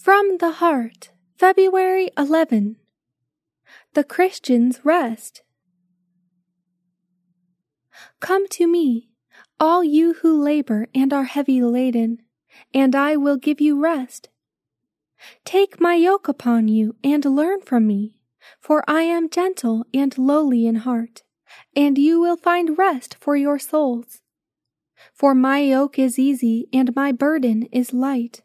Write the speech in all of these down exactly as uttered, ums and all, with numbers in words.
From the Heart, February eleventh. The Christian's Rest. Come to me, all you who labor and are heavy laden, and I will give you rest. Take my yoke upon you and learn from me, for I am gentle and lowly in heart, and you will find rest for your souls. For my yoke is easy and my burden is light.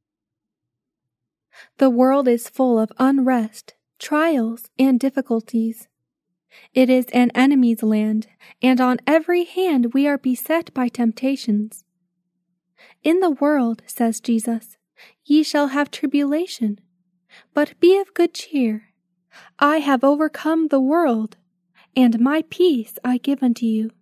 The world is full of unrest, trials, and difficulties. It is an enemy's land, and on every hand we are beset by temptations. In the world, says Jesus, ye shall have tribulation, but be of good cheer. I have overcome the world, and my peace I give unto you.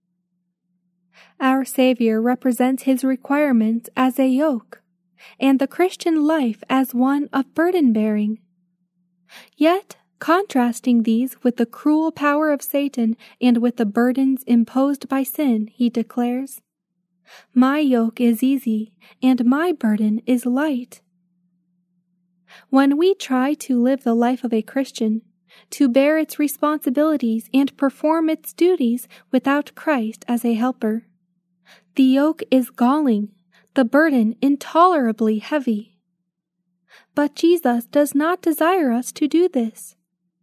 Our Savior represents his requirements as a yoke, and the Christian life as one of burden-bearing. Yet, contrasting these with the cruel power of Satan and with the burdens imposed by sin, he declares, My yoke is easy, and my burden is light. When we try to live the life of a Christian, to bear its responsibilities and perform its duties without Christ as a helper, the yoke is galling, the burden intolerably heavy. But Jesus does not desire us to do this.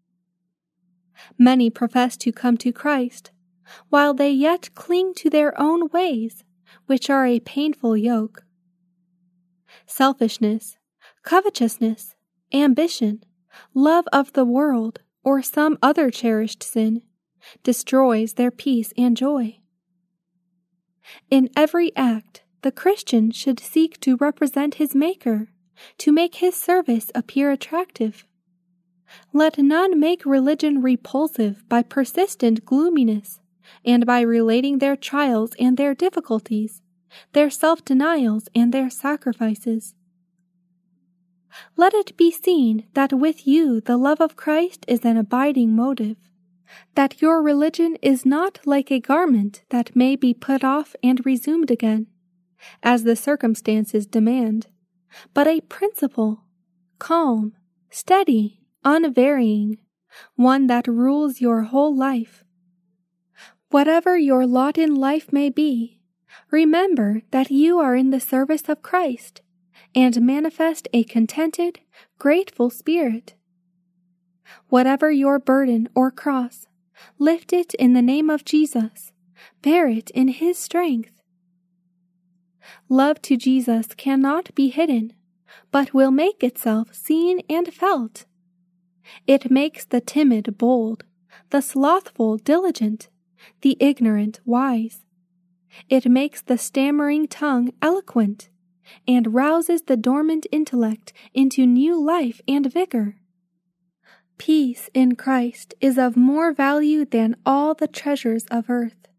Many profess to come to Christ, while they yet cling to their own ways, which are a painful yoke. Selfishness, covetousness, ambition, love of the world, or some other cherished sin, destroys their peace and joy. In every act, the Christian should seek to represent his Maker, to make his service appear attractive. Let none make religion repulsive by persistent gloominess, and by relating their trials and their difficulties, their self-denials and their sacrifices. Let it be seen that with you the love of Christ is an abiding motive, that your religion is not like a garment that may be put off and resumed again, as the circumstances demand, but a principle, calm, steady, unvarying, one that rules your whole life. Whatever your lot in life may be, remember that you are in the service of Christ, and manifest a contented, grateful spirit. Whatever your burden or cross, lift it in the name of Jesus, bear it in his strength. Love to Jesus cannot be hidden, but will make itself seen and felt. It makes the timid bold, the slothful diligent, the ignorant wise. It makes the stammering tongue eloquent, and rouses the dormant intellect into new life and vigor. Peace in Christ is of more value than all the treasures of earth.